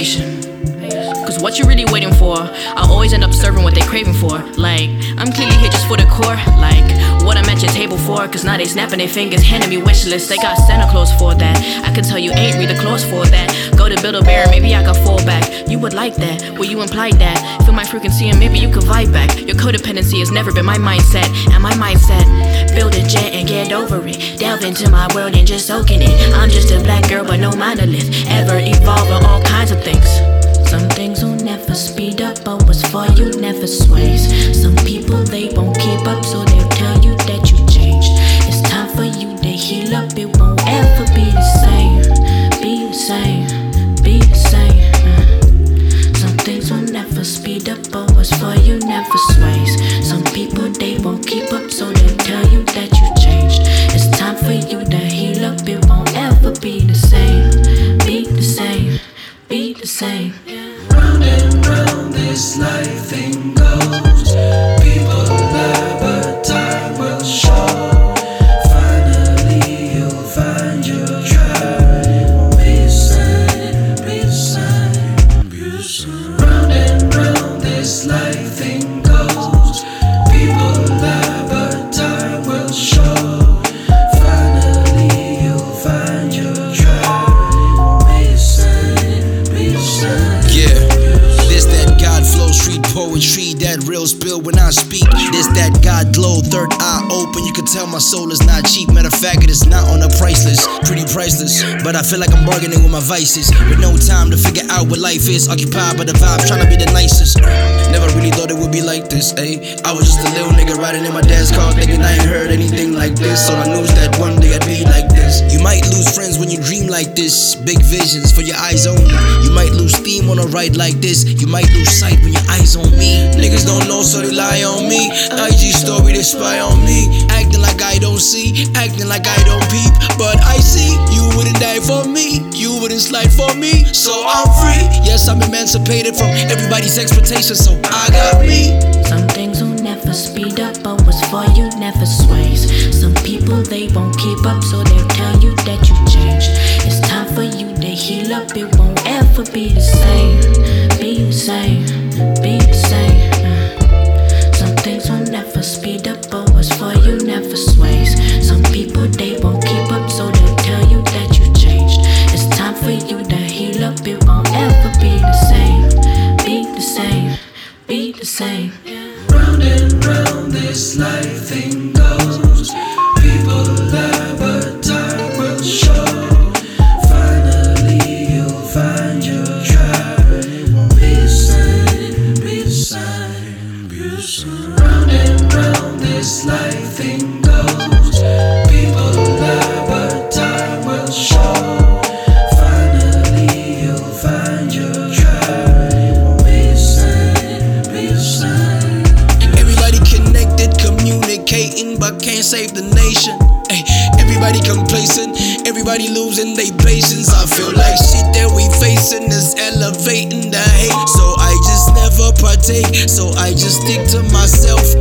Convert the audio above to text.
patient. Cause what you really waiting for, I'll always end up serving what they craving for. Like, I'm clearly here just for the core. Like, what I'm at your table for. Cause now they snapping their fingers, handing me wish lists. They got Santa Claus for that. I can tell you ain't read the clause for that. Go to Build-A-Bear, maybe I can fall back. You would like that, well you implied that. Feel my frequency and maybe you could vibe back. Your codependency has never been my mindset. And my mindset, build a jet and get over it. Delve into my world and just soak in it. I'm just a black girl but no monolith. Ever evolving all kinds of things. Some things will never speed up, but what's for you never sways. Some people, they won't keep up, so they'll tell you that you changed. It's time for you to heal up, it won't ever be the same. Be the same, be the same. Some things will never speed up, but what's for you never sways. Some people, they won't keep up, so they'll tell you that you changed. It's time for you to heal up, it won't ever be the same. Be the same, be the same. Round and round this life thing goes. People lie, but time will show. Finally, you'll find your tribe. It won't be the same, be the same, be the same. Round and round this life thing goes. People lie, but time will show. Finally, you'll find your tribe. It won't be the same, be the same. This that God flow, street poetry, that real spill when I speak. This that God glow, third eye open. You can tell my soul is not cheap. Matter of fact, it is not on the price list. Pretty priceless, but I feel like I'm bargaining with my vices. With no time to figure out what life is. Occupied by the vibe, trying to be the nicest. Never really thought it would be like this, ayy. I was just a little nigga riding in my dad's car, thinking I ain't heard anything like this. All I knew is that one day I'd be like this. You might lose friends when you dream like this. Big visions for your eyes only. You might lose steam on a ride like this. You might lose sight when your eyes on me. Niggas don't know, so they lie on me. IG story, they spy on me. Acting like I don't see, acting like I don't peep. But I see, you wouldn't die for me, you wouldn't slide for me. So I'm free, yes, I'm emancipated from everybody's expectations. So I got me. Some things will never speed up, but what's for you never sways. Some people, they won't keep up, so they'll tell you that you changed. It's time for you to heal up, it won't ever be the same. Be the same, be the same. Some things will never speed up, but what's for you never sways. Some people, they won't keep up, so they'll tell you that you changed. It's time for you to heal up, it won't ever be the same. Be the same, be the same. Round and round this life thing goes. People lie, but time will show. Finally, you'll find your tribe. It won't be the same, be the same, be the same. Round and round this life thing goes. People lie, but time will show. Finally, you'll find your tribe. It won't be the same, be the same. Everybody connected, communicating, but can't save the nation. Ay, everybody complacent, everybody losing their patience. I feel like shit that we facing is elevating the hate. So I just never partake, so I just stick to myself